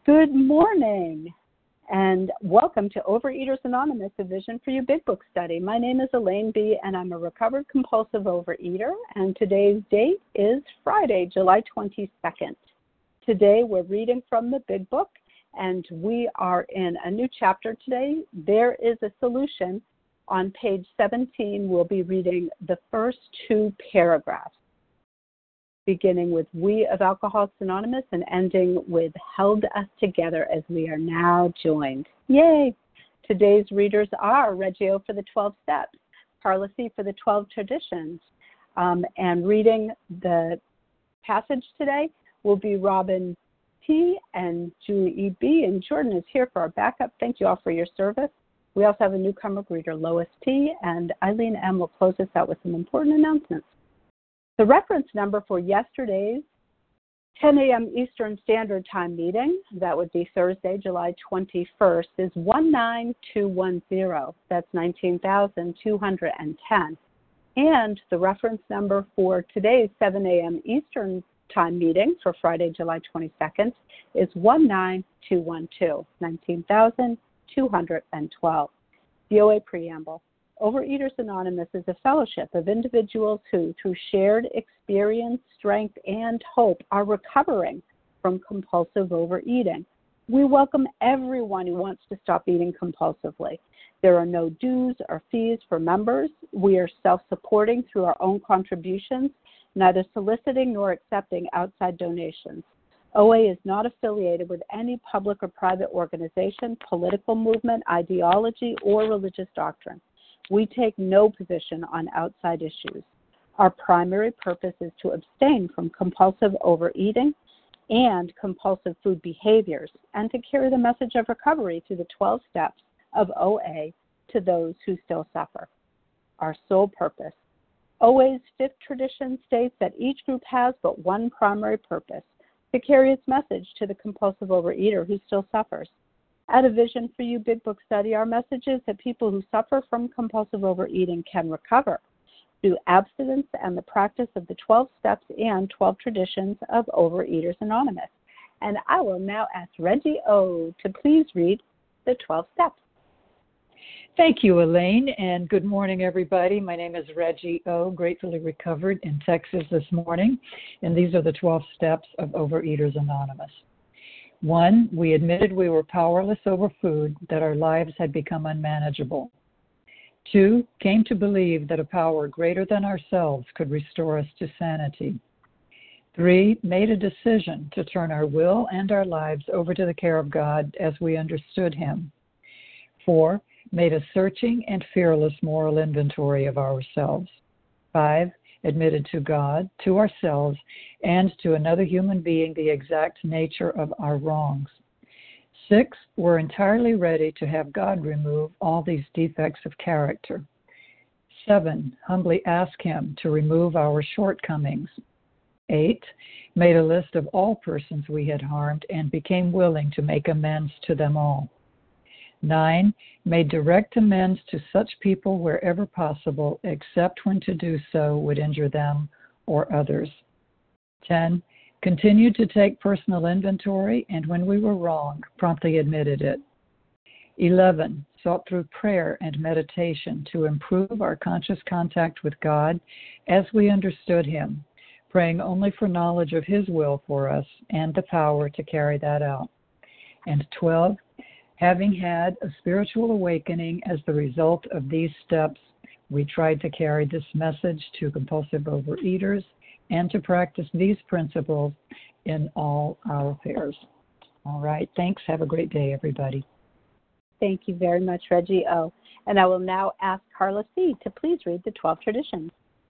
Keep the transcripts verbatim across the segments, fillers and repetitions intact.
Good morning, and welcome to Overeaters Anonymous, a Vision for You Big Book study. My name is Elaine B., and I'm a recovered compulsive overeater, and today's date is Friday, July twenty-second. Today, we're reading from the Big Book, and we are in a new chapter today. There is a solution. On page seventeen, we'll be reading the first two paragraphs, beginning with We of Alcoholics Anonymous and ending with Held Us Together as we are now joined. Yay! Today's readers are Reggie O for the twelve Steps, Carla C for the twelve Traditions, um, and reading the passage today will be Robin T. and Julie E. B. and Jordan is here for our backup. Thank you all for your service. We also have a newcomer reader, Lois T., and Eileen M. will close us out with some important announcements. The reference number for yesterday's ten a.m. Eastern Standard Time meeting, that would be Thursday, July twenty-first, is one nine two one zero. That's nineteen thousand two hundred ten. And the reference number for today's seven a.m. Eastern Time meeting for Friday, July twenty-second, is one nine two one two, nineteen thousand two hundred twelve. The O A Preamble. Overeaters Anonymous is a fellowship of individuals who, through shared experience, strength, and hope, are recovering from compulsive overeating. We welcome everyone who wants to stop eating compulsively. There are no dues or fees for members. We are self-supporting through our own contributions, neither soliciting nor accepting outside donations. O A is not affiliated with any public or private organization, political movement, ideology, or religious doctrine. We take no position on outside issues. Our primary purpose is to abstain from compulsive overeating and compulsive food behaviors and to carry the message of recovery through the twelve steps of O A to those who still suffer. Our sole purpose. O A's fifth tradition states that each group has but one primary purpose, to carry its message to the compulsive overeater who still suffers. At A Vision for You Big Book study, our message is that people who suffer from compulsive overeating can recover through abstinence and the practice of the twelve steps and twelve traditions of Overeaters Anonymous. And I will now ask Reggie O. to please read the twelve steps. Thank you, Elaine, and good morning, everybody. My name is Reggie O., gratefully recovered in Texas this morning, and these are the twelve steps of Overeaters Anonymous. One, we admitted we were powerless over food, that our lives had become unmanageable. Two, came to believe that a power greater than ourselves could restore us to sanity. Three, made a decision to turn our will and our lives over to the care of God as we understood Him. Four, made a searching and fearless moral inventory of ourselves. Five, admitted to God, to ourselves, and to another human being the exact nature of our wrongs. Six, we're entirely ready to have God remove all these defects of character. Seven, humbly ask Him to remove our shortcomings. Eight, made a list of all persons we had harmed and became willing to make amends to them all. Nine, made direct amends to such people wherever possible, except when to do so would injure them or others. Ten, continued to take personal inventory, and when we were wrong, promptly admitted it. Eleven, sought through prayer and meditation to improve our conscious contact with God as we understood Him, praying only for knowledge of His will for us and the power to carry that out. And twelve, having had a spiritual awakening as the result of these steps, we tried to carry this message to compulsive overeaters and to practice these principles in all our affairs. All right. Thanks. Have a great day, everybody. Thank you very much, Reggie O. And I will now ask Carla C. to please read the twelve traditions.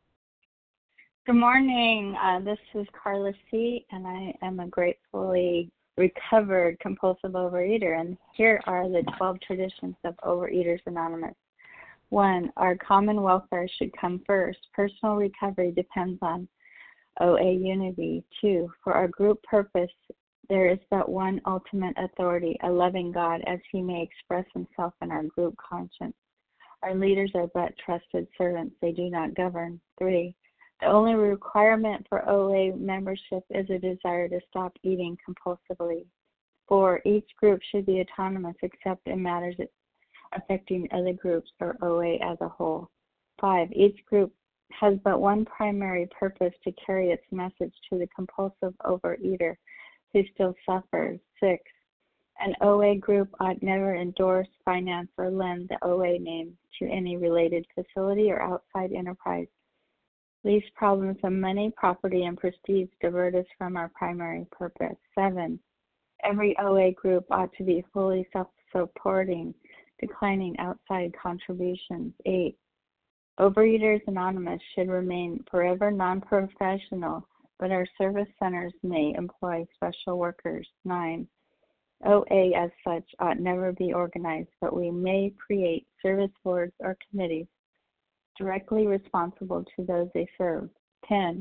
Good morning. Uh, this is Carla C., and I am a gratefully recovered compulsive overeater, and here are the twelve traditions of Overeaters Anonymous. One, our common welfare should come first. Personal recovery depends on O A unity. Two, for our group purpose, there is but one ultimate authority, a loving God, as He may express Himself in our group conscience. Our leaders are but trusted servants. They do not govern. Three, the only requirement for O A membership is a desire to stop eating compulsively. Four, each group should be autonomous except in matters affecting other groups or O A as a whole. Five, each group has but one primary purpose to carry its message to the compulsive overeater who still suffers. Six, an O A group ought never endorse, finance, or lend the O A name to any related facility or outside enterprise. These problems of money, property, and prestige divert us from our primary purpose. Seven, every O A group ought to be fully self-supporting, declining outside contributions. Eight, Overeaters Anonymous should remain forever non-professional, but our service centers may employ special workers. Nine, O A as such ought never be organized, but we may create service boards or committees directly responsible to those they serve. Ten,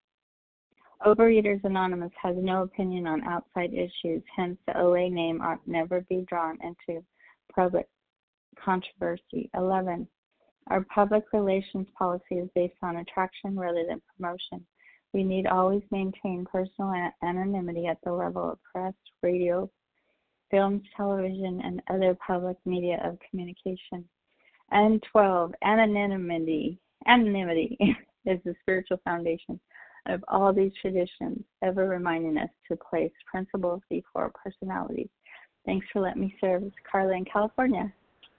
Overeaters Anonymous has no opinion on outside issues, hence the O A name ought never be drawn into public controversy. Eleven, Our public relations policy is based on attraction rather than promotion. We need always maintain personal anonymity at the level of press, radio, films, television, and other public media of communication. And twelve, anonymity. Anonymity is the spiritual foundation of all these traditions, ever reminding us to place principles before personalities. Thanks for letting me serve. It's Carla in California.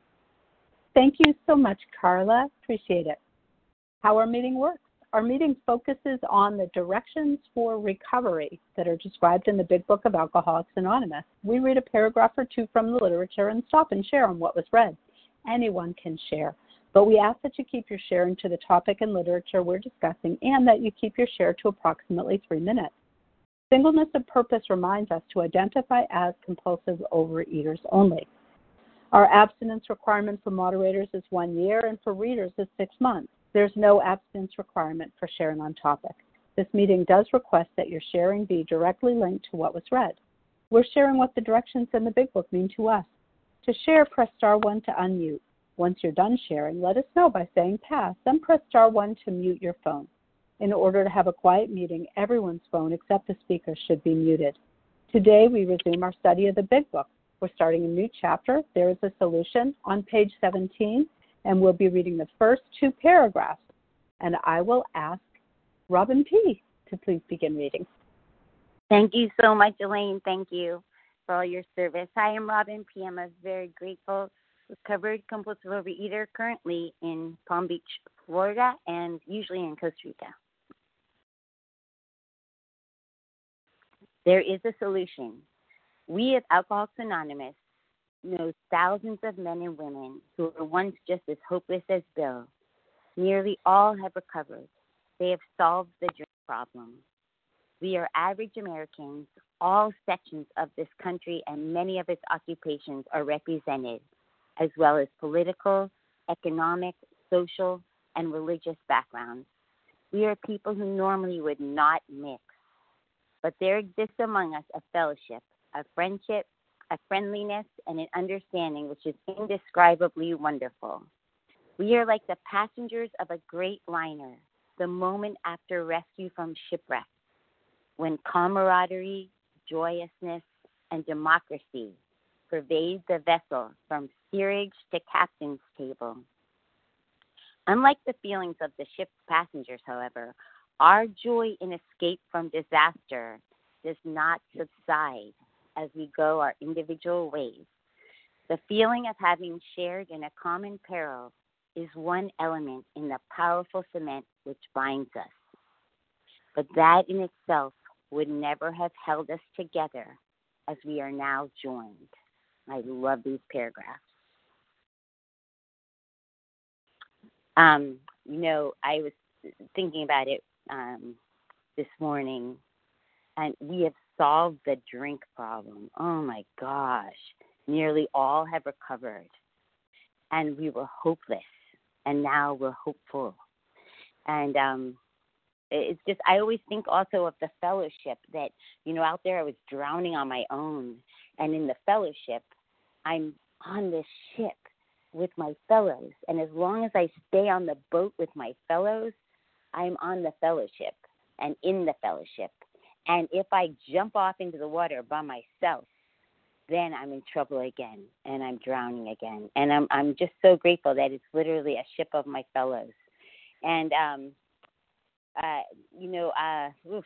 Thank you so much, Carla. Appreciate it. How our meeting works. Our meeting focuses on the directions for recovery that are described in the Big Book of Alcoholics Anonymous. We read a paragraph or two from the literature and stop and share on what was read. Anyone can share, but we ask that you keep your sharing to the topic and literature we're discussing and that you keep your share to approximately three minutes. Singleness of purpose reminds us to identify as compulsive overeaters only. Our abstinence requirement for moderators is one year and for readers is six months. There's no abstinence requirement for sharing on topic. This meeting does request that your sharing be directly linked to what was read. We're sharing what the directions in the Big Book mean to us. To share, press star one to unmute. Once you're done sharing, let us know by saying pass, then press star one to mute your phone. In order to have a quiet meeting, everyone's phone except the speaker should be muted. Today, we resume our study of the Big Book. We're starting a new chapter. There is a solution on page seventeen, and we'll be reading the first two paragraphs. And I will ask Robin P. to please begin reading. Thank you so much, Elaine. Thank you for all your service. Hi, I'm Robin P. I'm a very grateful, recovered compulsive overeater currently in Palm Beach, Florida, and usually in Costa Rica. There is a solution. We at Alcoholics Anonymous know thousands of men and women who were once just as hopeless as Bill. Nearly all have recovered. They have solved the drink problem. We are average Americans. All sections of this country and many of its occupations are represented, as well as political, economic, social, and religious backgrounds. We are people who normally would not mix. But there exists among us a fellowship, a friendship, a friendliness, and an understanding which is indescribably wonderful. We are like the passengers of a great liner, the moment after rescue from shipwreck, when camaraderie, joyousness, and democracy pervade the vessel from steerage to captain's table. Unlike the feelings of the ship's passengers, however, our joy in escape from disaster does not subside as we go our individual ways. The feeling of having shared in a common peril is one element in the powerful cement which binds us. But that in itself would never have held us together as we are now joined. I love these paragraphs. Um, you know, I was thinking about it um, this morning, and we have solved the drink problem. Oh my gosh. Nearly all have recovered. And we were hopeless, and now we're hopeful. And um, it's just, I always think also of the fellowship that, you know, out there I was drowning on my own. And in the fellowship, I'm on this ship with my fellows. And as long as I stay on the boat with my fellows, I'm on the fellowship and in the fellowship. And if I jump off into the water by myself, then I'm in trouble again, and I'm drowning again. And I'm I'm just so grateful that it's literally a ship of my fellows. And um, uh, you know, uh, oof.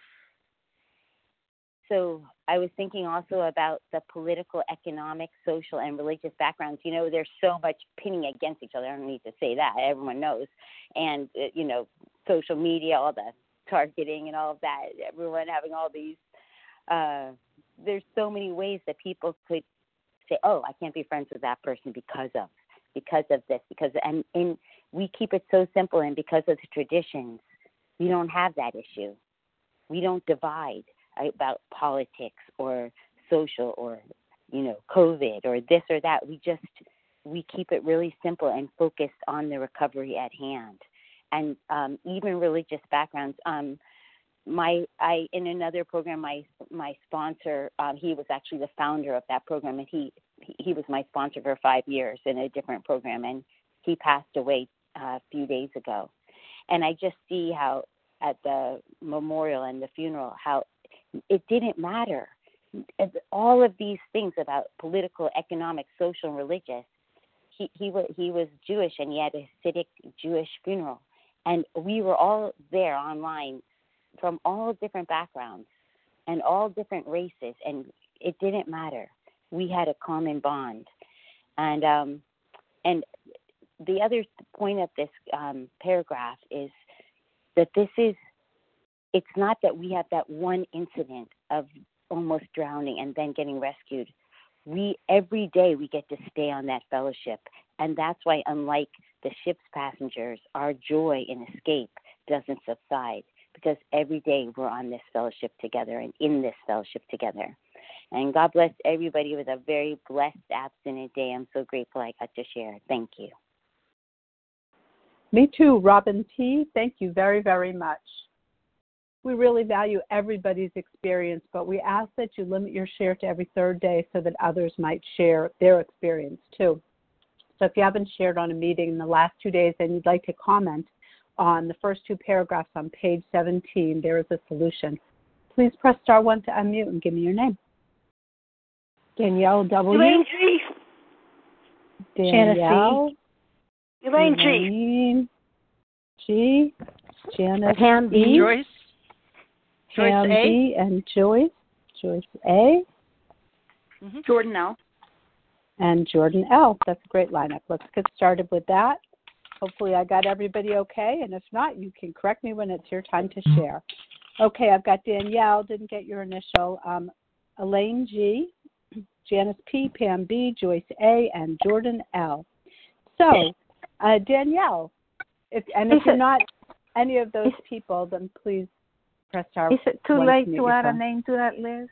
So I was thinking also about the political, economic, social, and religious backgrounds. You know, there's so much pinning against each other. I don't need to say that. Everyone knows. And, uh, you know, social media, all the targeting and all of that, everyone having all these, uh, there's so many ways that people could say, oh, I can't be friends with that person because of, because of this, because, and, and we keep it so simple, and because of the traditions, we don't have that issue. We don't divide about politics or social or, you know, COVID or this or that. We just, we keep it really simple and focused on the recovery at hand. And um, even religious backgrounds. Um, my, I, in another program, my, my sponsor, um, he was actually the founder of that program, and he, he was my sponsor for five years in a different program, and he passed away uh, a few days ago. And I just see how at the memorial and the funeral, how it didn't matter. All of these things about political, economic, social, and religious, he, he, was, he was Jewish, and he had a Hasidic Jewish funeral. And we were all there online from all different backgrounds and all different races, and it didn't matter. We had a common bond. And um, and the other point of this um, paragraph is that this is, it's not that we have that one incident of almost drowning and then getting rescued. We, every day we get to stay on that fellowship. And that's why, unlike the ship's passengers, our joy in escape doesn't subside, because every day we're on this fellowship together and in this fellowship together. And God bless everybody with a very blessed abstinent day. I'm so grateful I got to share. Thank you. Me too, Robin T. Thank you very, very much. We really value everybody's experience, but we ask that you limit your share to every third day so that others might share their experience too. So if you haven't shared on a meeting in the last two days and you'd like to comment on the first two paragraphs on page seventeen, there is a solution. Please press star one to unmute and give me your name. Danielle W. Elaine G. Danielle. Elaine G. Elaine G. Janice Pam B. E. Joyce. Joyce Pam A. B. and Joyce. Joyce A. Mm-hmm. Jordan L. And Jordan L. That's a great lineup. Let's get started with that. Hopefully I got everybody okay, and if not, you can correct me when it's your time to share. Okay, I've got Danielle, didn't get your initial, um, Elaine G., Janice P., Pam B., Joyce A., and Jordan L. So, uh, Danielle, if, and if is you're it, not any of those people, then please press star. Is it too late to add a name to that list?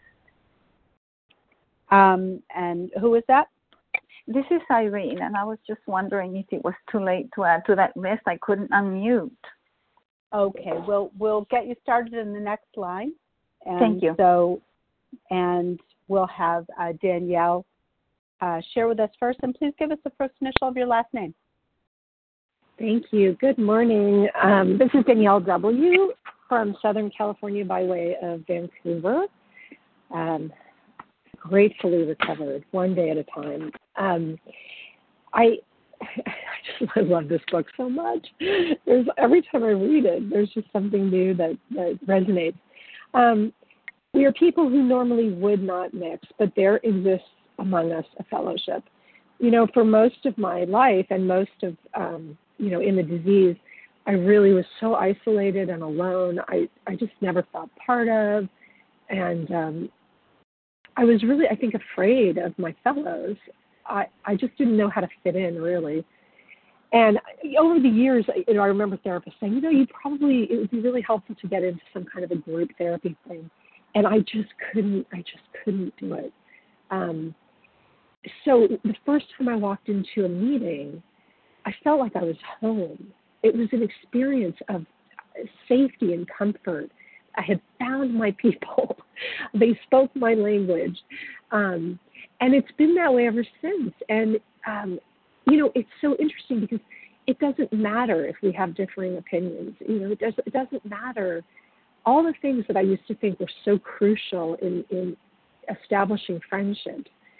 Um, and who is that? This is Irene, and I was just wondering if it was too late to add to that list. I couldn't unmute. Okay, we'll we'll get you started in the next line. And Thank you. So, and we'll have uh, Danielle uh, share with us first, and please give us the first initial of your last name. Thank you. Good morning. Um, this is Danielle W. from Southern California by way of Vancouver. Um, gratefully recovered, one day at a time. Um, I, I just I love this book so much. There's every time I read it, there's just something new that, that resonates. Um, we are people who normally would not mix, but there exists among us a fellowship. You know, for most of my life and most of, um, you know, in the disease, I really was so isolated and alone. I, I just never felt part of. And um, I was really, I think, afraid of my fellows. I, I just didn't know how to fit in, really. And over the years, you know, I remember therapists saying, you know, you probably, it would be really helpful to get into some kind of a group therapy thing. And I just couldn't, I just couldn't do it. Um, so the first time I walked into a meeting, I felt like I was home. It was an experience of safety and comfort. I had found my people. They spoke my language. Um, and it's been that way ever since. And, um, you know, it's so interesting because it doesn't matter if we have differing opinions. You know, it, does, it doesn't matter. All the things that I used to think were so crucial in, in establishing friendships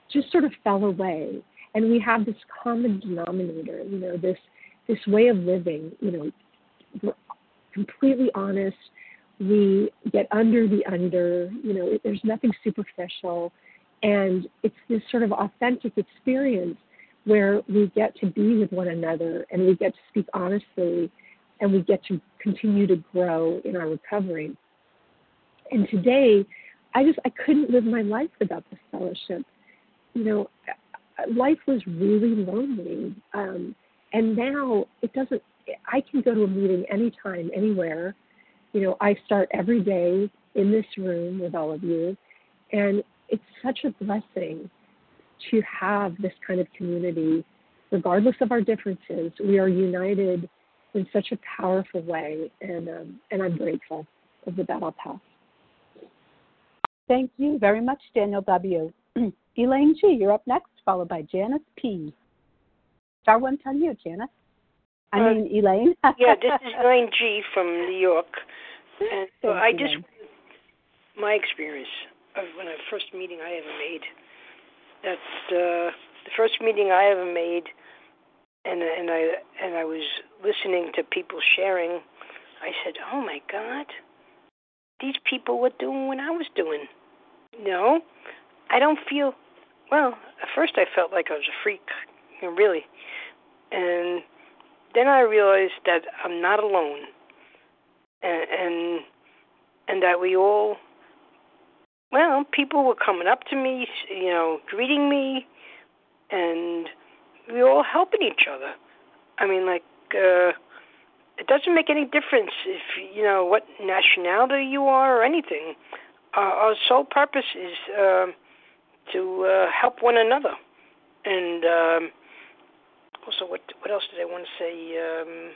just sort of fell away. And we have this common denominator, you know, this this way of living, you know, we're completely honest. We get under the under, you know, there's nothing superficial. And it's this sort of authentic experience where we get to be with one another and we get to speak honestly and we get to continue to grow in our recovery. And today, I just, I couldn't live my life without this fellowship. You know, life was really lonely. Um, and now it doesn't, I can go to a meeting anytime, anywhere. You know, I start every day in this room with all of you. And it's such a blessing to have this kind of community. Regardless of our differences, we are united in such a powerful way. And, um, and I'm grateful. With that, I'll pass. Thank you very much, Daniel W. Elaine G., you're up next, followed by Janice P. Star one to you, Janice. I uh, mean, Elaine. Yeah, this is Elaine G. from New York. And so I you, just, Elaine. my experience of when I first meeting I ever made, that's uh, the first meeting I ever made, and and I and I was listening to people sharing. I said, "Oh my God, these people were doing what I was doing." You know, I don't feel well. At first, I felt like I was a freak, you know, really, and then I realized that I'm not alone, and and, and that we all. Well, people were coming up to me, you know, greeting me, and we were all helping each other. I mean, like, uh, it doesn't make any difference if, you know, what nationality you are or anything. Uh, our sole purpose is uh, to uh, help one another. And um, also, what what else did I want to say? Um,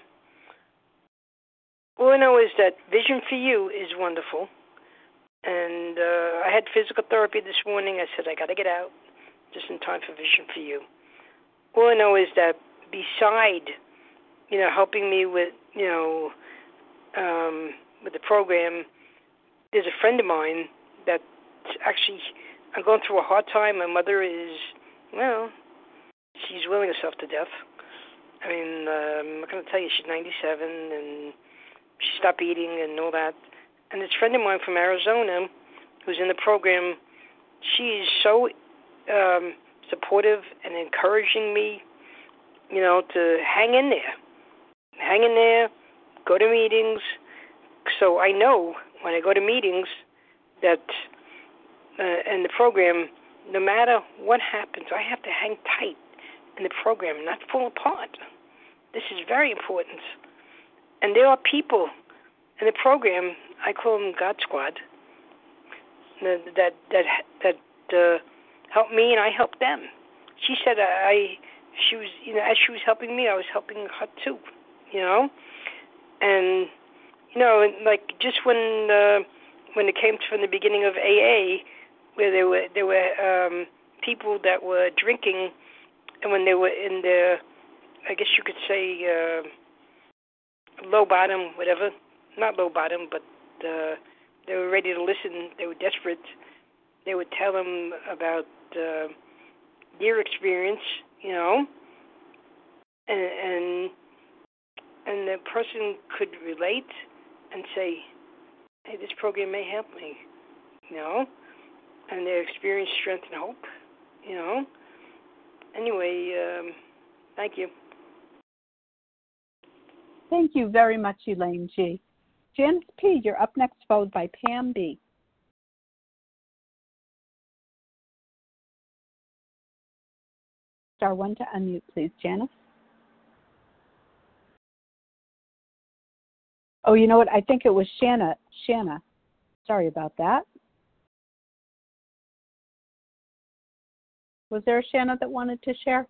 all I know is that Vision for You is wonderful. And uh, I had physical therapy this morning. I said, I got to get out just in time for Vision for You. All I know is that beside, you know, helping me with, you know, um, with the program, there's a friend of mine that actually, I'm going through a hard time. My mother is, well, she's willing herself to death. I mean, um, I'm not going to tell you, she's ninety-seven, and she stopped eating and all that. And this friend of mine from Arizona who's in the program, she is so um, supportive and encouraging me, you know, to hang in there. Hang in there, go to meetings. So I know when I go to meetings that uh, in the program, no matter what happens, I have to hang tight in the program and not fall apart. This is very important. And there are people in the program, I call them God Squad, that that that, that uh, help me and I help them. She said I, she was, you know, as she was helping me, I was helping her too, you know, and you know, like just when uh, when it came from the beginning of A A, where there were there were um, people that were drinking, and when they were in the, I guess you could say uh, low bottom, whatever. Not low bottom, but uh, they were ready to listen. They were desperate. They would tell them about uh, their experience, you know, and, and and the person could relate and say, "Hey, this program may help me," you know, and they experience strength and hope, you know. Anyway, um, thank you. Thank you very much, Elaine G. Janice P., you're up next, followed by Pam B. Star one to unmute, please, Janice. Oh, you know what? I think it was Shanna. Shanna. Sorry about that. Was there a Shanna that wanted to share?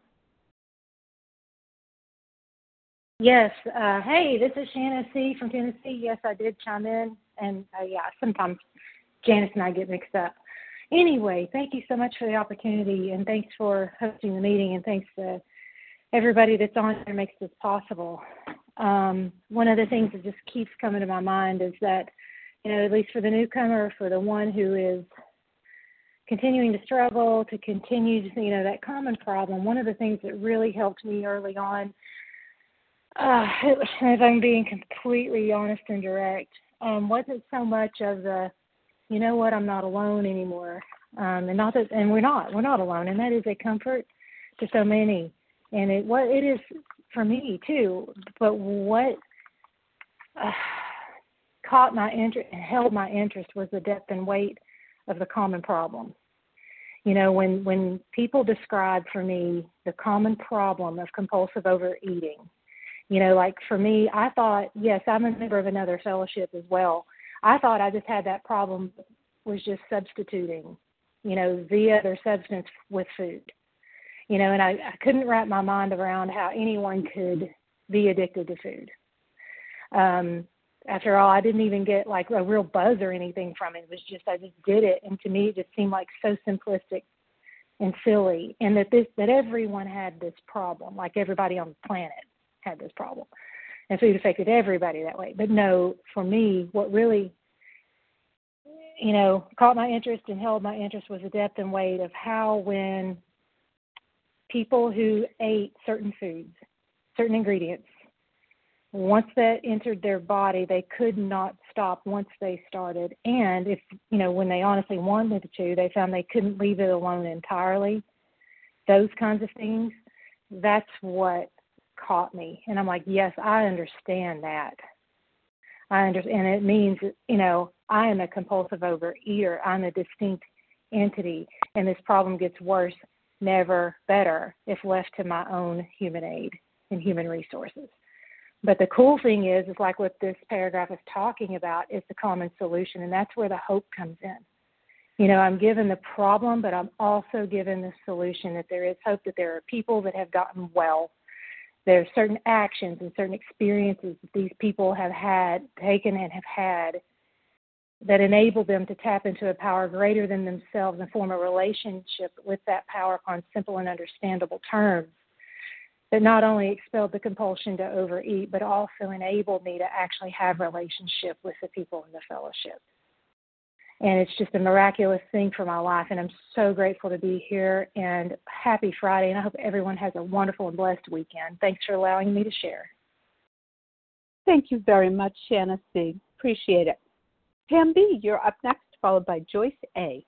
Yes. Uh, hey, this is Shanna C. from Tennessee. Yes, I did chime in. And, uh, yeah, sometimes Janice and I get mixed up. Anyway, thank you so much for the opportunity, and thanks for hosting the meeting, and thanks to everybody that's on here makes this possible. Um, one of the things that just keeps coming to my mind is that, you know, at least for the newcomer, for the one who is continuing to struggle, to continue, to, you know, that common problem. One of the things that really helped me early on, uh, as I'm being completely honest and direct, um, wasn't so much of the, you know what, I'm not alone anymore. Um, and not that, and we're not, we're not alone. And that is a comfort to so many. And it, what it is for me too, but what uh, caught my interest and held my interest was the depth and weight of the common problem. You know, when, when people describe for me the common problem of compulsive overeating, you know, like for me, I thought, yes, I'm a member of another fellowship as well. I thought I just had that problem was just substituting, you know, the other substance with food. You know, and I, I couldn't wrap my mind around how anyone could be addicted to food. Um, after all, I didn't even get like a real buzz or anything from it. It was just, I just did it. And to me, it just seemed like so simplistic and silly. And that this, that everyone had this problem, like everybody on the planet had this problem. And food affected everybody that way. But no, for me, what really, you know, caught my interest and held my interest was the depth and weight of how when people who ate certain foods, certain ingredients, once that entered their body, they could not stop once they started. And if, you know, when they honestly wanted to, they found they couldn't leave it alone entirely. Those kinds of things, that's what caught me. And I'm like, yes, I understand that. I understand. And it means, you know, I am a compulsive overeater. I'm a distinct entity. And this problem gets worse, never better, if left to my own human aid and human resources. But the cool thing is, is like what this paragraph is talking about is the common solution, and that's where the hope comes in. You know, I'm given the problem, but I'm also given the solution, that there is hope, that there are people that have gotten well. There are certain actions and certain experiences that these people have had, taken and have had, that enable them to tap into a power greater than themselves and form a relationship with that power upon simple and understandable terms, that not only expelled the compulsion to overeat, but also enabled me to actually have a relationship with the people in the fellowship. And it's just a miraculous thing for my life, and I'm so grateful to be here, and happy Friday, and I hope everyone has a wonderful and blessed weekend. Thanks for allowing me to share. Thank you very much, Shanna C. Appreciate it. Pam B., you're up next, followed by Joyce A.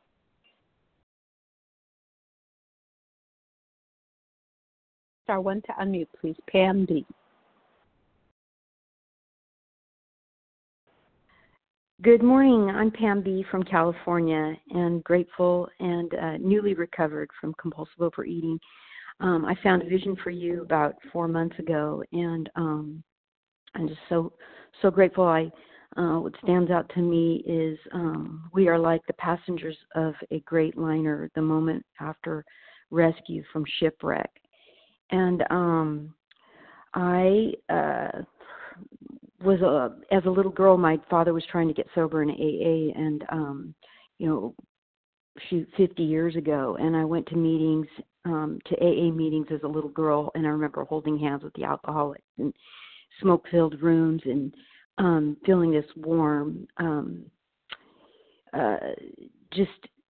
Star one to unmute, please. Pam B. Good morning. I'm Pam B. from California, and grateful and uh, newly recovered from compulsive overeating. Um, I found a vision for you about four months ago, and um, I'm just so so grateful. I uh, what stands out to me is um, we are like the passengers of a great liner the moment after rescue from shipwreck. And um, I uh, was, a, as a little girl, my father was trying to get sober in A A, and, um, you know, shoot, fifty years ago. And I went to meetings, um, to A A meetings as a little girl, and I remember holding hands with the alcoholics in smoke-filled rooms and um, feeling this warm, um, uh, just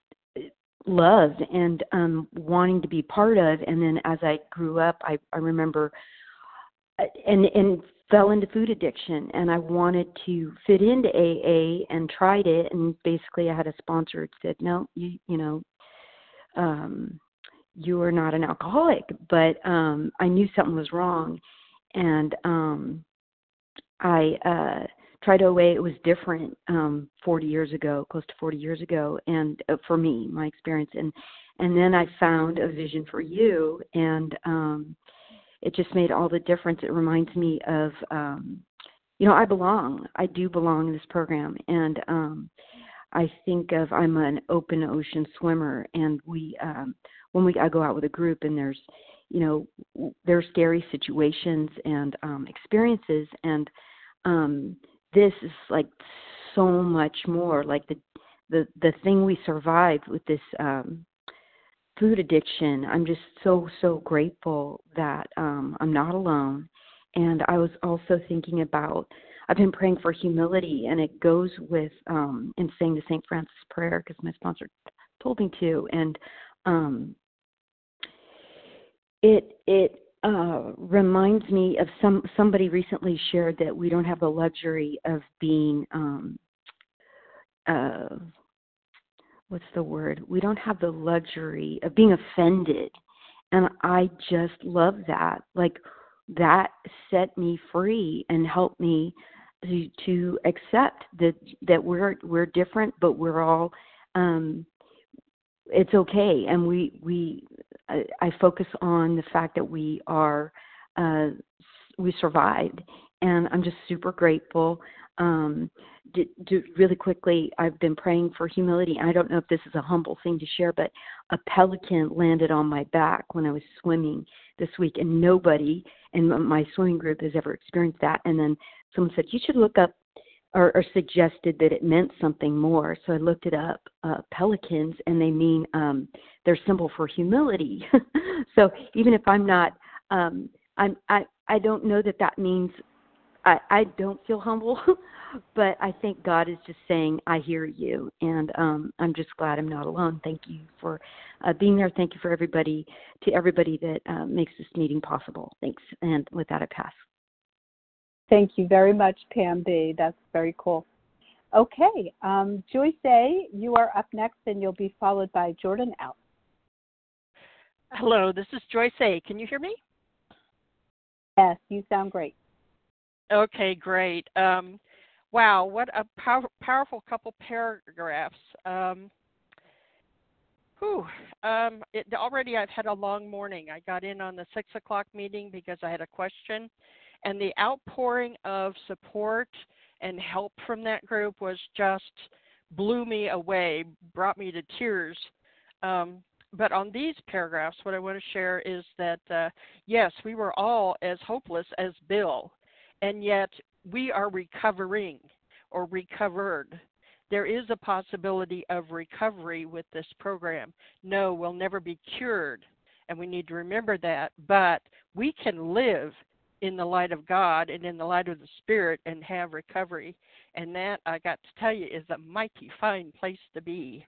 loved and um, wanting to be part of. And then as I grew up, I, I remember and and fell into food addiction, and I wanted to fit into A A and tried it, and basically I had a sponsor that said, no, you you know, um, you are not an alcoholic. But um, I knew something was wrong, and um, I uh, tried O A. It was different um, forty years ago, close to forty years ago, and uh, for me, my experience. And, and then I found a vision for you, and um, it just made all the difference. It reminds me of, um, you know, I belong. I do belong in this program. And um, I think of, I'm an open ocean swimmer, and we, um, when we, I go out with a group, and there's, you know, there's scary situations and um, experiences, and um, this is like so much more like the the the thing we survived with this um, food addiction. I'm just so so grateful that um, I'm not alone. And I was also thinking about, I've been praying for humility, and it goes with um, in saying the Saint Francis prayer, because my sponsor told me to. And um, it it uh, reminds me of some somebody recently shared that we don't have the luxury of being um, uh, what's the word? We don't have the luxury of being offended. And I just love that. Like, that set me free and helped me to, to accept that that we're we're different, but we're all um, it's okay. And we we I, I focus on the fact that we are uh, we survived, and I'm just super grateful. Um, do, do, really quickly, I've been praying for humility. I don't know if this is a humble thing to share, but a pelican landed on my back when I was swimming this week, and nobody in my swimming group has ever experienced that. And then someone said, you should look up, or, or suggested that it meant something more. So I looked it up. Uh, pelicans, and they mean um, they're symbol for humility. So even if I'm not, um, I'm, I, I don't know that that means I, I don't feel humble, but I think God is just saying, I hear you, and um, I'm just glad I'm not alone. Thank you for uh, being there. Thank you for everybody, to everybody that uh, makes this meeting possible. Thanks. And with that, I pass. Thank you very much, Pam B. That's very cool. Okay, um, Joyce A., you are up next, and you'll be followed by Jordan L. Hello, this is Joyce A. Can you hear me? Yes, you sound great. Okay, great. Um, wow, what a pow- powerful couple paragraphs. Um, whew, um, it, already I've had a long morning. I got in on the six o'clock meeting because I had a question, and the outpouring of support and help from that group was just blew me away, brought me to tears. Um, but on these paragraphs, what I want to share is that, uh, yes, we were all as hopeless as Bill, and yet we are recovering or recovered. There is a possibility of recovery with this program. No, we'll never be cured, and we need to remember that. But we can live in the light of God and in the light of the Spirit and have recovery. And that, I got to tell you, is a mighty fine place to be.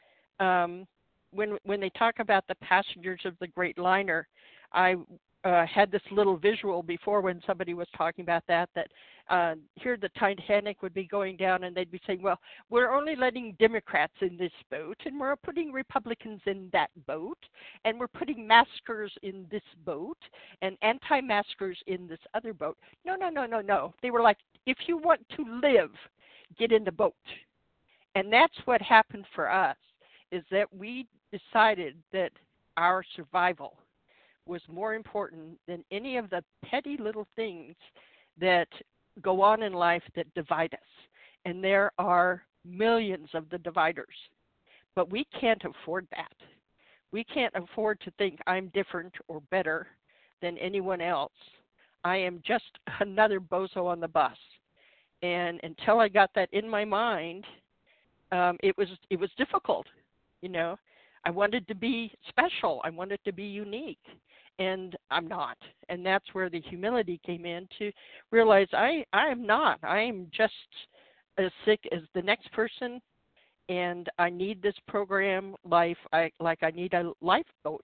Um, when when they talk about the passengers of the great liner, I Uh, had this little visual before when somebody was talking about that, that uh, here the Titanic would be going down and they'd be saying, well, we're only letting Democrats in this boat, and we're putting Republicans in that boat, and we're putting maskers in this boat and anti-maskers in this other boat. No, no, no, no, no. They were like, if you want to live, get in the boat. And that's what happened for us, is that we decided that our survival was more important than any of the petty little things that go on in life that divide us. And there are millions of the dividers. But we can't afford that. We can't afford to think I'm different or better than anyone else. I am just another bozo on the bus. And until I got that in my mind, um, it was it was difficult. You know, I wanted to be special. I wanted to be unique. And I'm not. And that's where the humility came in, to realize I, I am not. I am just as sick as the next person, and I need this program life I, like I need a lifeboat.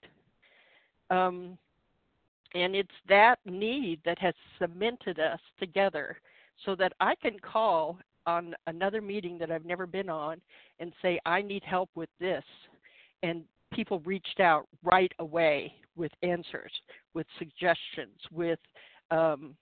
Um, and it's that need that has cemented us together so that I can call on another meeting that I've never been on and say, I need help with this. And people reached out right away with answers, with suggestions, with um,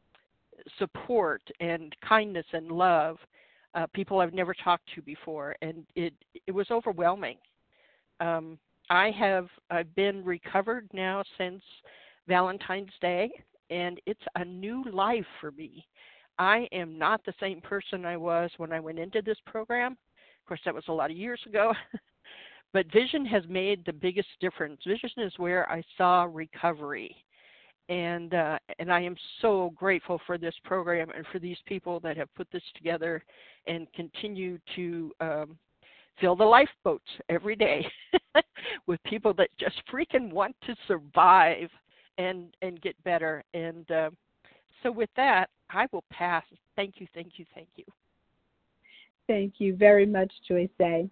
support and kindness and love, uh, people I've never talked to before, and it it was overwhelming. Um, I have I've been recovered now since Valentine's Day, and it's a new life for me. I am not the same person I was when I went into this program. Of course, that was a lot of years ago. But vision has made the biggest difference. Vision is where I saw recovery. And uh, and I am so grateful for this program and for these people that have put this together and continue to um, fill the lifeboats every day with people that just freaking want to survive and, and get better. And uh, so with that, I will pass. Thank you, thank you, thank you. Thank you very much, Joyce A.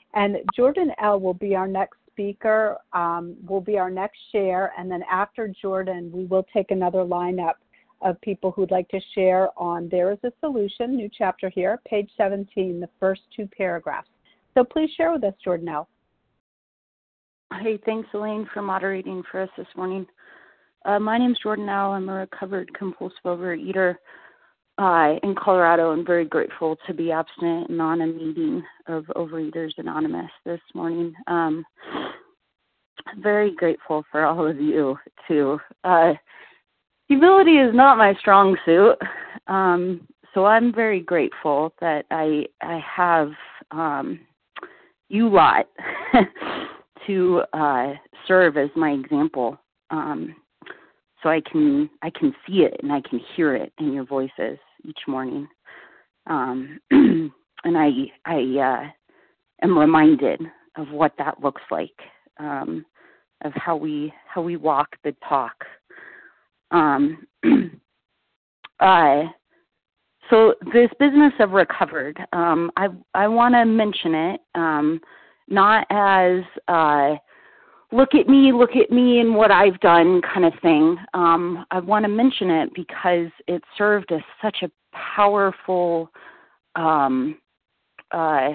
And Jordan L. will be our next speaker, um, will be our next share, and then after Jordan, we will take another lineup of people who'd like to share on There is a Solution, new chapter here, page seventeen, the first two paragraphs. So please share with us, Jordan L. Hey, thanks, Elaine, for moderating for us this morning. Uh, my name's Jordan L. I'm a recovered compulsive overeater uh, in Colorado. I'm very grateful to be abstinent and on a meeting of Overeaters Anonymous this morning. Um, very grateful for all of you, too. Uh, humility is not my strong suit, um, so I'm very grateful that I, I have um, you lot to uh, serve as my example. Um, So I can I can see it and I can hear it in your voices each morning, um, and I I uh, am reminded of what that looks like, um, of how we how we walk the talk. Um, uh, so this business of recovered, um, I I want to mention it um, not as uh, look at me, look at me and what I've done kind of thing. Um, I want to mention it because it served as such a powerful um, uh,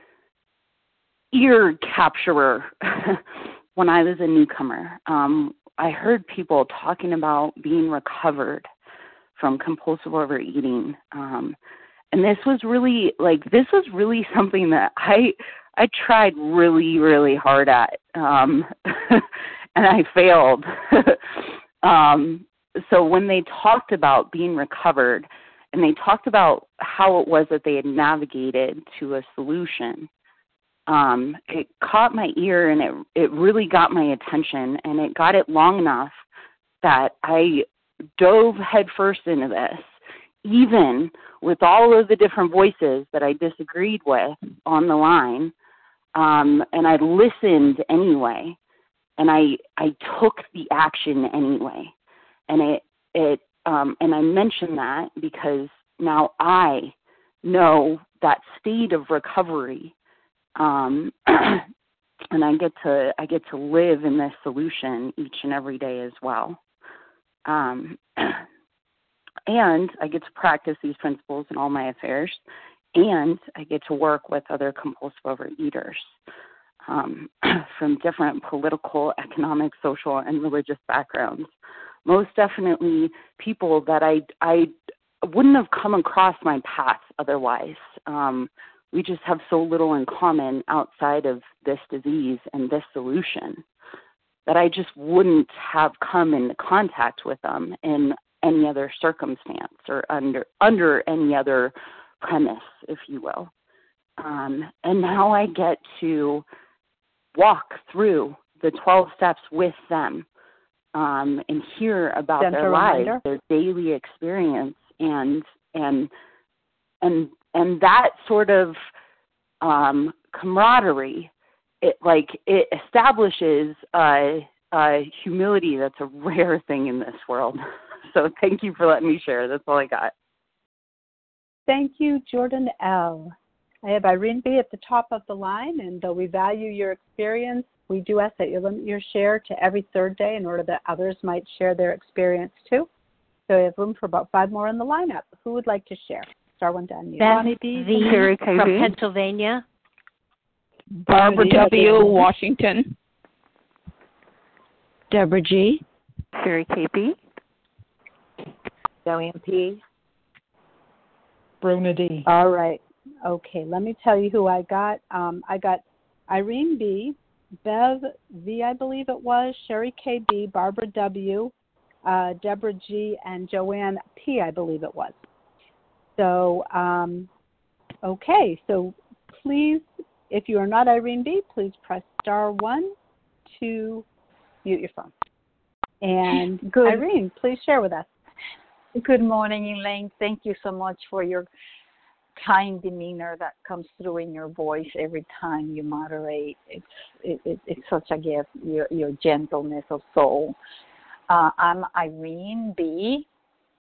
ear capturer when I was a newcomer. Um, I heard people talking about being recovered from compulsive overeating. Um, and this was really, like, this was really something that I I tried really, really hard at, um, and I failed. um, so when they talked about being recovered, and they talked about how it was that they had navigated to a solution, um, it caught my ear, and it it really got my attention, and it got it long enough that I dove headfirst into this, even with all of the different voices that I disagreed with on the line. Um, and I listened anyway, and I I took the action anyway, and it it um, and I mention that because now I know that state of recovery, um, and I get to I get to live in this solution each and every day as well, um, and I get to practice these principles in all my affairs. And I get to work with other compulsive overeaters um, from different political, economic, social, and religious backgrounds. Most definitely people that I, I wouldn't have come across my path otherwise. Um, we just have so little in common outside of this disease and this solution that I just wouldn't have come into contact with them in any other circumstance or under under any other premise, if you will. Um, and now I get to walk through the twelve steps with them um, and hear about Gentle their reminder. lives, their daily experience, and and and and that sort of um, camaraderie. It like it establishes a, a humility that's a rare thing in this world. So thank you for letting me share. That's all I got. Thank you, Jordan L. I have Irene B. at the top of the line, and though we value your experience, we do ask that you limit your share to every third day in order that others might share their experience too. So we have room for about five more in the lineup. Who would like to share? Star one to unmute. Beth V. from Pennsylvania. Barbara W. Washington. Deborah G. Sherry K P. Joanne P. Bruna D. All right. Okay, let me tell you who I got. Um, I got Irene B., Bev V., I believe it was, Sherry K B., Barbara W., uh, Deborah G., and Joanne P., I believe it was. So, um, okay, so please, if you are not Irene B., please press star one to mute your phone. And Good. Irene, please share with us. Good morning, Elaine. Thank you so much for your kind demeanor that comes through in your voice every time you moderate. It's it, it, it's such a gift, your, your gentleness of soul. Uh, I'm Irene B.,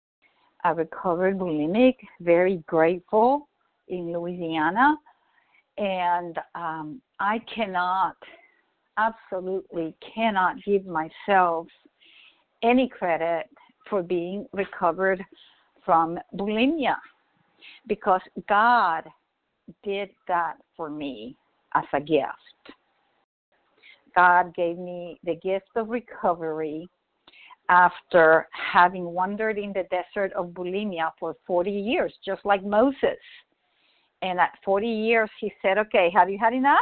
a recovered bulimic, very grateful in Louisiana. And um, I cannot, absolutely cannot give myself any credit for being recovered from bulimia, because God did that for me as a gift. God gave me the gift of recovery after having wandered in the desert of bulimia for forty years, just like Moses. And at forty years, he said, okay, have you had enough?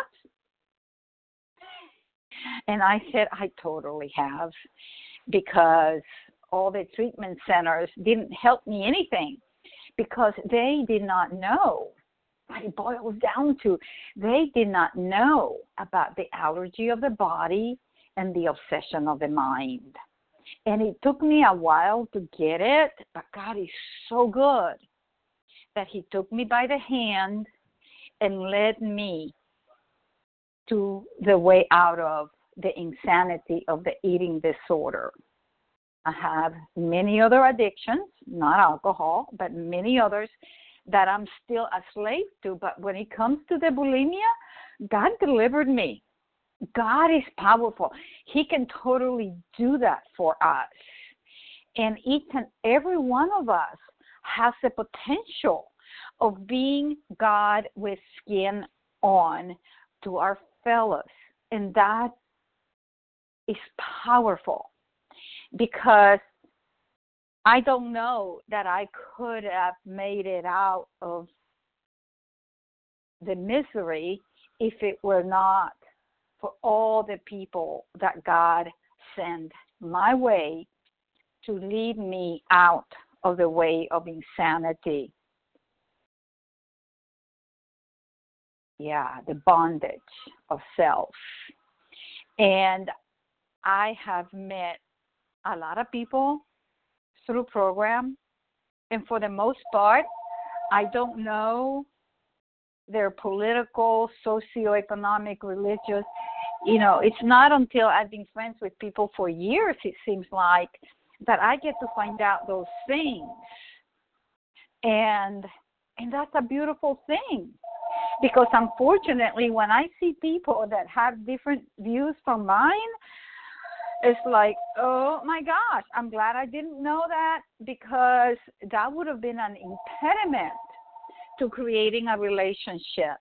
And I said, I totally have, because all the treatment centers didn't help me anything, because they did not know. It boils down to they did not know about the allergy of the body and the obsession of the mind. And it took me a while to get it, but God is so good that he took me by the hand and led me to the way out of the insanity of the eating disorder. I have many other addictions, not alcohol, but many others that I'm still a slave to. But when it comes to the bulimia, God delivered me. God is powerful. He can totally do that for us. And each and every one of us has the potential of being God with skin on to our fellows. And that is powerful, because I don't know that I could have made it out of the misery if it were not for all the people that God sent my way to lead me out of the way of insanity. Yeah, the bondage of self. And I have met a lot of people through program, and for the most part, I don't know their political, socioeconomic, religious. You know, it's not until I've been friends with people for years, it seems like, that I get to find out those things. And and that's a beautiful thing, because unfortunately, when I see people that have different views from mine, it's like, oh my gosh, I'm glad I didn't know that, because that would have been an impediment to creating a relationship.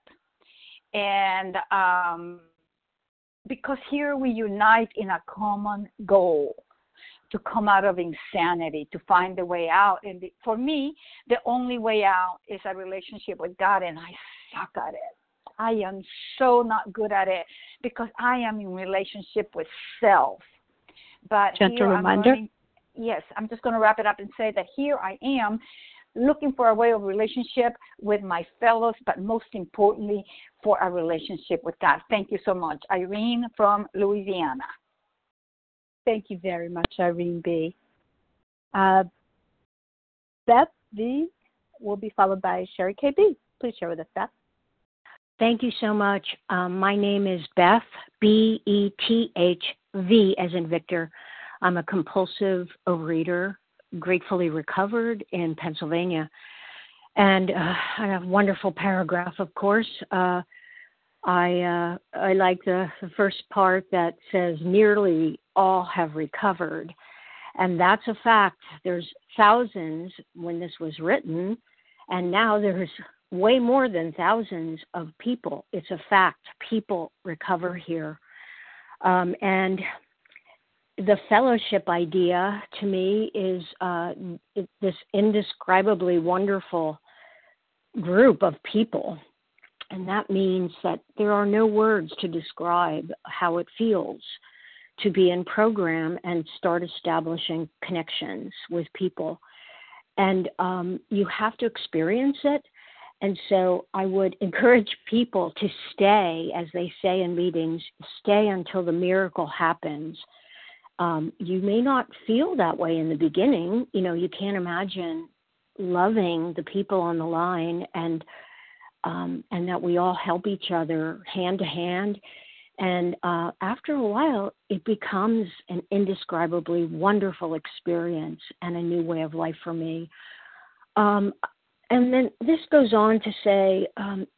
And um, because here we unite in a common goal to come out of insanity, to find the way out. And the, for me, the only way out is a relationship with God, and I suck at it. I am so not good at it, because I am in relationship with self. But gentle here reminder. I'm learning, yes, I'm just going to wrap it up and say that here I am looking for a way of relationship with my fellows, but most importantly, for a relationship with God. Thank you so much. Irene from Louisiana. Thank you very much, Irene B. Uh, Beth V. will be followed by Sherry K B. Please share with us, Beth. Thank you so much. Um, my name is Beth, B E T H V as in Victor. I'm a compulsive overeater, gratefully recovered in Pennsylvania. And uh, I have a wonderful paragraph, of course. Uh, I uh, I like the, the first part that says nearly all have recovered. And that's a fact. There's thousands when this was written, and now there's way more than thousands of people. It's a fact. People recover here. Um, and the fellowship idea to me is uh, it, this indescribably wonderful group of people. And that means that there are no words to describe how it feels to be in program and start establishing connections with people. And um, you have to experience it. And so I would encourage people to stay, as they say in meetings, stay until the miracle happens. Um, you may not feel that way in the beginning. You know, you can't imagine loving the people on the line and um, and that we all help each other hand to hand. And uh, after a while, it becomes an indescribably wonderful experience and a new way of life for me. Um, and then this goes on to say, um,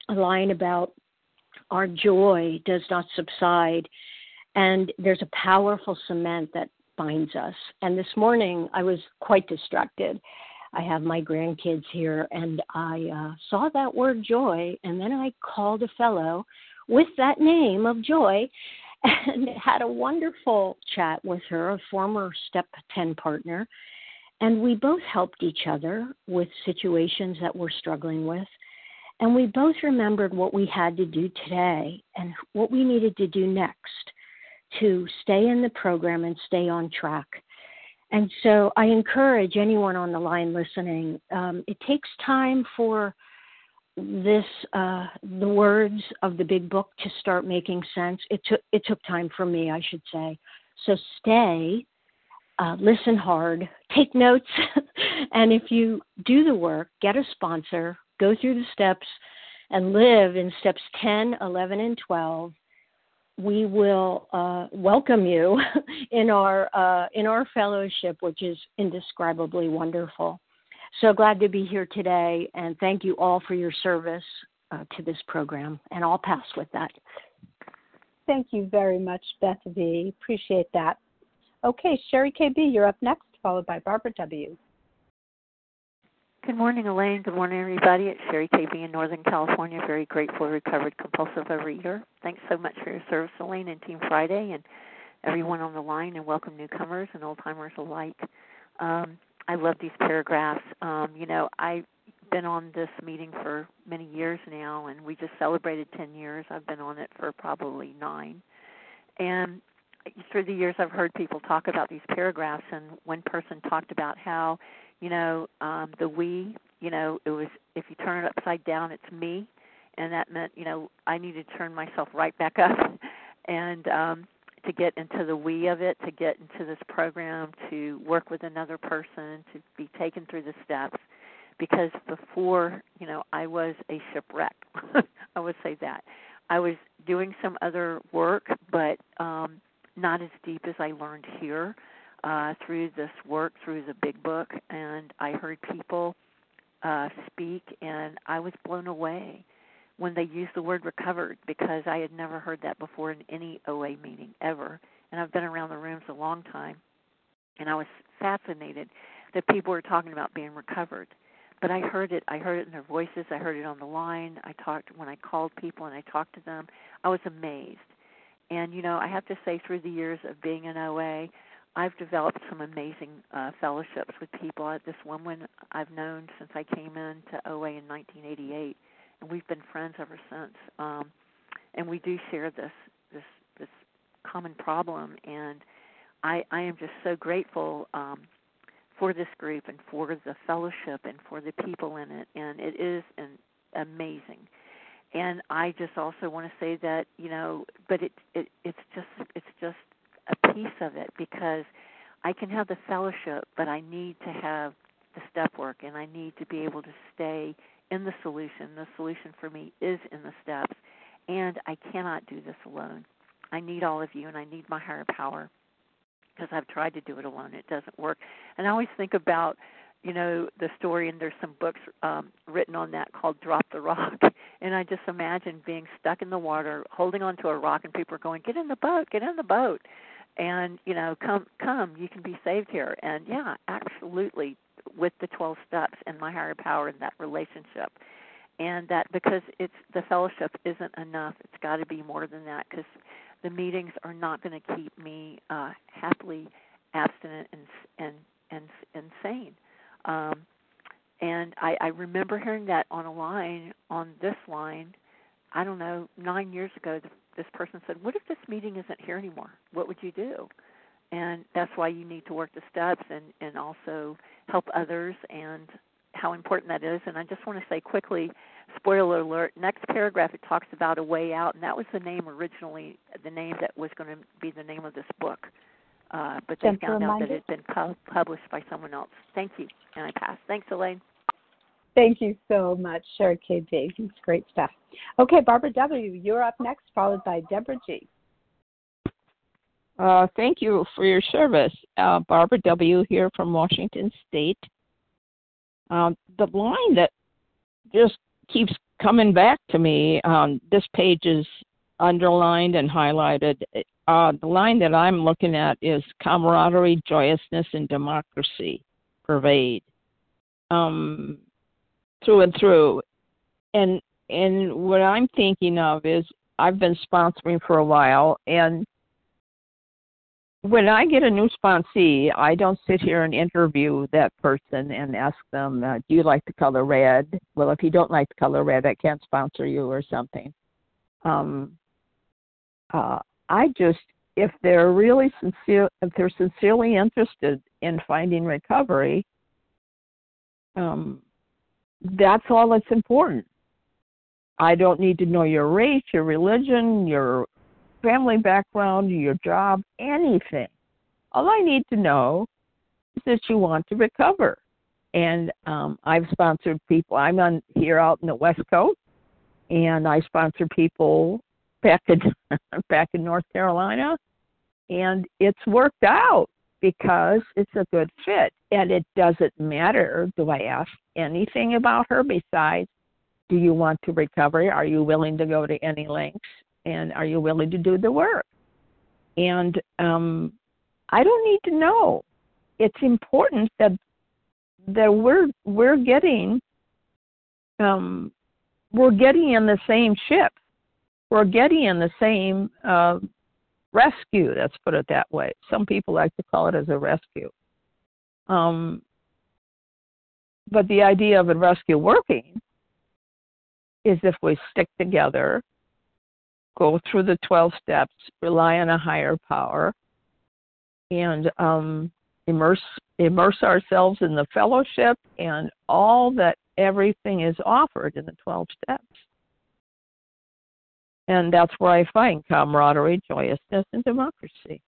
a line about our joy does not subside, and there's a powerful cement that binds us. And this morning I was quite distracted. I have my grandkids here, and I uh, saw that word joy, and then I called a fellow with that name of Joy and had a wonderful chat with her, a former Step ten partner, and we both helped each other with situations that we're struggling with, and we both remembered what we had to do today and what we needed to do next to stay in the program and stay on track. And so I encourage anyone on the line listening, um, it takes time for this, uh, the words of the big book to start making sense. It took, it took time for me, I should say. So stay, uh, listen hard, take notes, and if you do the work, get a sponsor, go through the steps, and live in steps ten, eleven, and twelve, we will uh, welcome you in our uh, in our fellowship, which is indescribably wonderful. So glad to be here today, and thank you all for your service uh, to this program. And I'll pass with that. Thank you very much, Beth V. Appreciate that. Okay, Sherry K B, you're up next, followed by Barbara W. Good morning, Elaine. Good morning, everybody. It's Sherry K B in Northern California. Very grateful, recovered compulsive overeater. Thanks so much for your service, Elaine, and Team Friday, and everyone on the line, and welcome newcomers and old-timers alike. Um, I love these paragraphs. Um, you know, I've been on this meeting for many years now, and we just celebrated ten years. I've been on it for probably nine. And through the years, I've heard people talk about these paragraphs, and one person talked about how, you know, um, the we, you know, it was, if you turn it upside down, it's me. And that meant, you know, I needed to turn myself right back up and um, to get into the we of it, to get into this program, to work with another person, to be taken through the steps. Because before, you know, I was a shipwreck. I would say that. I was doing some other work, but um, not as deep as I learned here. Uh, through this work, through the big book, and I heard people uh, speak, and I was blown away when they used the word recovered, because I had never heard that before in any O A meeting ever. And I've been around the rooms a long time, and I was fascinated that people were talking about being recovered. But I heard it. I heard it in their voices. I heard it on the line. I talked when I called people and I talked to them. I was amazed. And, you know, I have to say, through the years of being in O A, I've developed some amazing uh, fellowships with people. This woman I've known since I came into O A in nineteen eighty-eight, and we've been friends ever since. Um, and we do share this this this common problem, and I, I am just so grateful um, for this group and for the fellowship and for the people in it, and it is an amazing. And I just also want to say that, you know, but it, it it's just it's just a piece of it, because I can have the fellowship, but I need to have the step work, and I need to be able to stay in the solution. The solution for me is in the steps, and I cannot do this alone. I need all of you, and I need my higher power, because I've tried to do it alone. It doesn't work. And I always think about, you know, the story, and there's some books um, written on that called Drop the Rock. And I just imagine being stuck in the water, holding onto a rock, and people are going, get in the boat, get in the boat. And, you know, come, come, you can be saved here. And, yeah, absolutely, with the twelve steps and my higher power in that relationship. And that, because it's the fellowship isn't enough. It's got to be more than that, because the meetings are not going to keep me uh, happily abstinent and, and, and, and sane. Um, and I, I remember hearing that on a line, on this line, I don't know, nine years ago, the, this person said, what if this meeting isn't here anymore? What would you do? And that's why you need to work the steps and, and also help others, and how important that is. And I just want to say quickly, spoiler alert, next paragraph it talks about a way out, and that was the name originally, the name that was going to be the name of this book. Uh, but they found out that it had been pu- published by someone else. Thank you, and I pass. Thanks, Elaine. Thank you so much, Sherry K B. It's great stuff. Okay, Barbara W., you're up next, followed by Deborah G. Uh, thank you for your service. Uh, Barbara W. here from Washington State. Um, the line that just keeps coming back to me. Um, this page is underlined and highlighted. Uh, the line that I'm looking at is camaraderie, joyousness, and democracy pervade um, through and through. And and what I'm thinking of is I've been sponsoring for a while, and when I get a new sponsee, I don't sit here and interview that person and ask them, uh, do you like the color red? Well, if you don't like the color red, I can't sponsor you or something. Um, uh, I just, if they're really sincere, if they're sincerely interested in finding recovery, um, that's all that's important. I don't need to know your race, your religion, your family background, your job, anything. All I need to know is that you want to recover. And um, I've sponsored people. I'm on here out in the West Coast, and I sponsor people back in back in North Carolina, and it's worked out because it's a good fit. And it doesn't matter, do I ask anything about her besides, do you want to recover? Are you willing to go to any lengths? And are you willing to do the work? And um, I don't need to know. It's important that that we're we're getting um, we're getting in the same ship. We're getting in the same uh, rescue. Let's put it that way. Some people like to call it as a rescue. Um, but the idea of a rescue working is if we stick together, go through the twelve steps, rely on a higher power, and um, immerse immerse ourselves in the fellowship and all that everything is offered in the twelve steps. And that's where I find camaraderie, joyousness, and democracy.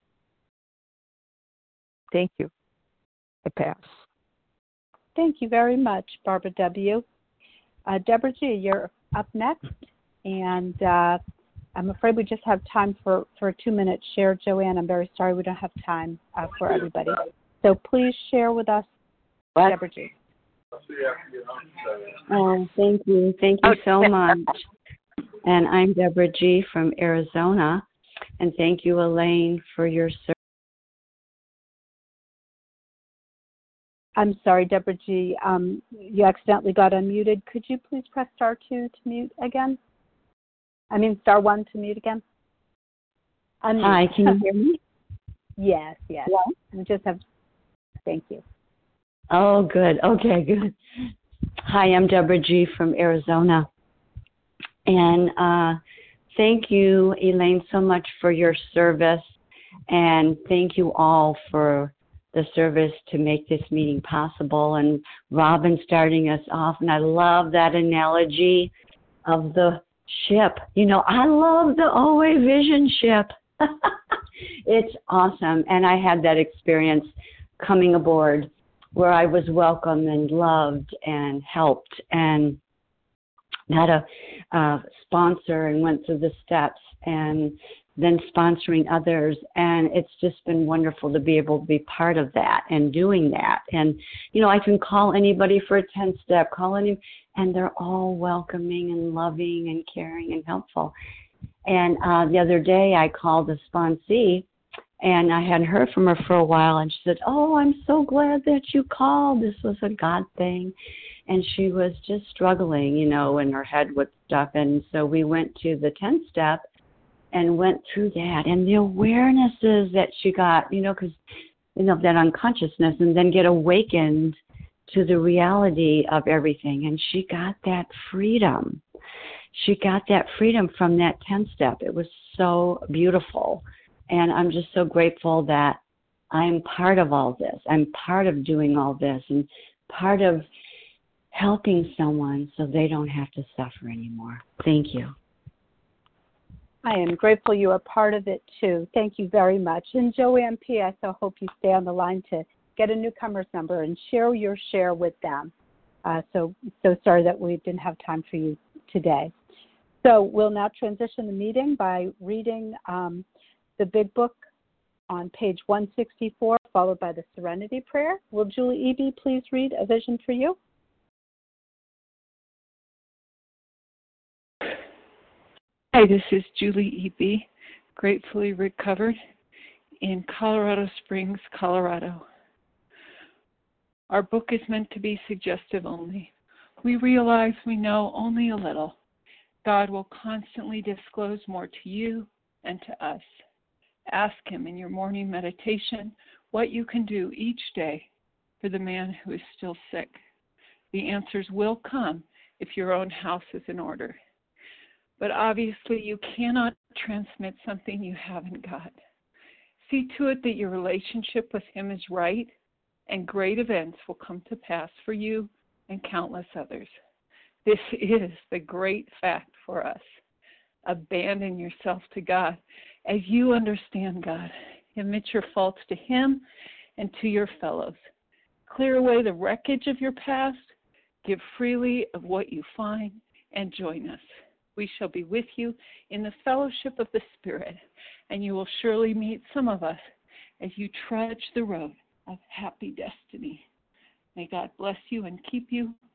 Thank you. I pass. Thank you very much, Barbara W. Uh, Deborah G., you're up next, and uh, I'm afraid we just have time for, for a two-minute share. Joanne, I'm very sorry we don't have time uh, for everybody. So please share with us, what? Deborah G. Oh, thank you. Thank you so much. And I'm Deborah G. from Arizona. And thank you, Elaine, for your service. I'm sorry, Deborah G. Um, you accidentally got unmuted. Could you please press star two to mute again? I mean, star one to mute again? Unmute. Hi, can you hear me? Yes, yes. Hello? We just have, thank you. Oh, good. Okay, good. Hi, I'm Deborah G. from Arizona. And uh, thank you, Elaine, so much for your service. And thank you all for the service to make this meeting possible. And Robin starting us off. And I love that analogy of the ship. You know, I love the O A Vision ship. It's awesome. And I had that experience coming aboard where I was welcomed and loved and helped and had a uh, sponsor and went through the steps and then sponsoring others. And it's just been wonderful to be able to be part of that and doing that. And, you know, I can call anybody for a ten step, call any, and they're all welcoming and loving and caring and helpful. And uh, the other day I called a sponsee, and I hadn't heard from her for a while, and she said, oh, I'm so glad that you called. This was a God thing. And she was just struggling, you know, in her head with stuff. And so we went to the ten step and went through that. And the awarenesses that she got, you know, because, you know, that unconsciousness, and then get awakened to the reality of everything. And she got that freedom. She got that freedom from that ten step. It was so beautiful. And I'm just so grateful that I'm part of all this. I'm part of doing all this and part of helping someone so they don't have to suffer anymore. Thank you. I am grateful you are part of it, too. Thank you very much. And Joanne P., I so hope you stay on the line to get a newcomer's number and share your share with them. Uh, so, so sorry that we didn't have time for you today. So we'll now transition the meeting by reading um, the Big Book on page one sixty-four, followed by the Serenity Prayer. Will Julie Eby please read A Vision for You? Hi, this is Julie E B, gratefully recovered in Colorado Springs, Colorado. Our book is meant to be suggestive only. We realize we know only a little. God will constantly disclose more to you and to us. Ask Him in your morning meditation what you can do each day for the man who is still sick. The answers will come if your own house is in order. But obviously you cannot transmit something you haven't got. See to it that your relationship with Him is right, and great events will come to pass for you and countless others. This is the great fact for us. Abandon yourself to God as you understand God. Admit your faults to Him and to your fellows. Clear away the wreckage of your past. Give freely of what you find and join us. We shall be with you in the fellowship of the Spirit, and you will surely meet some of us as you trudge the road of happy destiny. May God bless you and keep you.